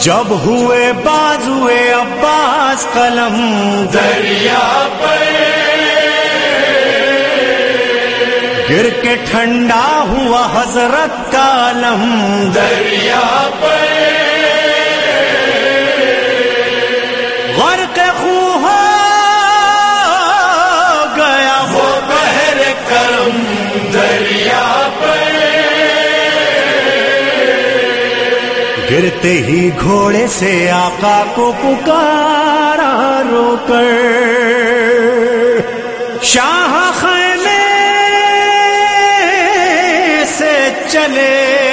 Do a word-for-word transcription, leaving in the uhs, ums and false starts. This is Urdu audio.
جب ہوئے بازوئے عباس قلم دریا پر گر کے ٹھنڈا ہوا حضرت کا علم دریا پر غرق خون ہو گیا وہ بحر کرم دریا پر گرتے ہی گھوڑے سے آقا کو پکارا رو کر شاہ خیمے سے چلے